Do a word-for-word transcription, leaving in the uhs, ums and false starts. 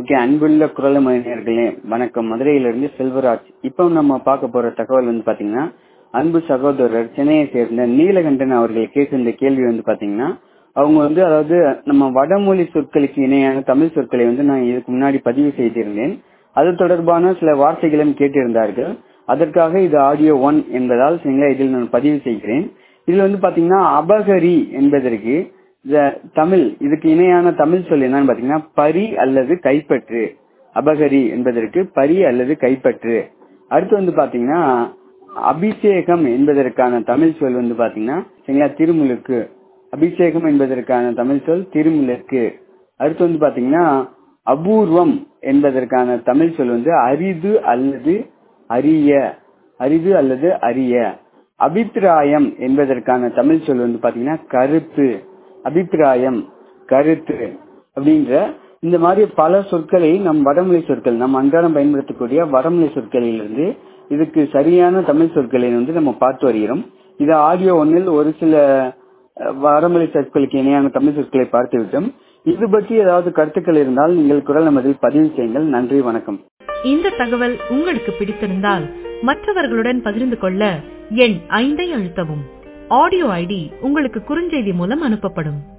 Okay, அன்புள்ள குரல் மனிதர்களே வணக்கம். மதுரையிலிருந்து செல்வராஜ். இப்போ நம்ம பார்க்க போற தகவல் வந்து பாத்தீங்கன்னா, அன்பு சகோதரர் சென்னையை சேர்ந்த நீலகண்டன் அவர்கள் கேட்டிருந்த கேள்வி வந்து பாத்தீங்கன்னா, அவங்க வந்து அதாவது நம்ம வடமொழி சொற்களுக்கு இணையான தமிழ் சொற்களை வந்து நான் இதுக்கு முன்னாடி பதிவு செய்திருந்தேன். அது தொடர்பான சில வார்த்தைகளும் கேட்டிருந்தார்கள். அதற்காக இது ஆடியோ ஒன் என்பதால் சரிங்களா, இதில் நான் பதிவு செய்கிறேன். இதுல வந்து பாத்தீங்கன்னா, அபகரி என்பதற்கு தமிழ் இதுக்கு இணையான தமிழ் சொல் என்னன்னு பாத்தீங்கன்னா, பரி அல்லது கைப்பற்று. அபகரி என்பதற்கு பரி அல்லது கைப்பற்று. அடுத்து வந்து பாத்தீங்கன்னா, அபிஷேகம் என்பதற்கான தமிழ் சொல் வந்து பாத்தீங்கன்னா சரிங்களா, திருமுழுக்கு. அபிஷேகம் என்பதற்கான தமிழ் சொல் திருமுழுக்கு. அடுத்து வந்து பாத்தீங்கன்னா, அபூர்வம் என்பதற்கான தமிழ் சொல் வந்து அரிது அல்லது அரிய. அரிது அல்லது அரிய. அபிப்பிராயம் என்பதற்கான தமிழ் சொல் வந்து பாத்தீங்கன்னா கருத்து. அபிப்பிராயம் கருத்து அப்படின்ற இந்த மாதிரி பல சொற்களை நம் வடமொழி சொற்கள் நம் அன்றாடம் பயன்படுத்தக்கூடிய வடமொழி சொற்களிலிருந்து இதுக்கு சரியான தமிழ் சொற்களை வந்து நம்ம பார்த்து வருகிறோம். இது ஆடியோ ஒன்னில் ஒரு சில வடமொழி சொற்களுக்கு இணையான தமிழ் சொற்களை பார்த்து விட்டோம். இது பற்றி ஏதாவது கருத்துக்கள் இருந்தால் நீங்கள் குரல் நமதில் பதிவு செய்யுங்கள். நன்றி, வணக்கம். இந்த தகவல் உங்களுக்கு பிடித்திருந்தால் மற்றவர்களுடன் பகிர்ந்து கொள்ள எண் ஐந்தை அழுத்தவும். ஆடியோ ஐடி உங்களுக்கு குறுஞ்செய்தி மூலம் அனுப்பப்படும்.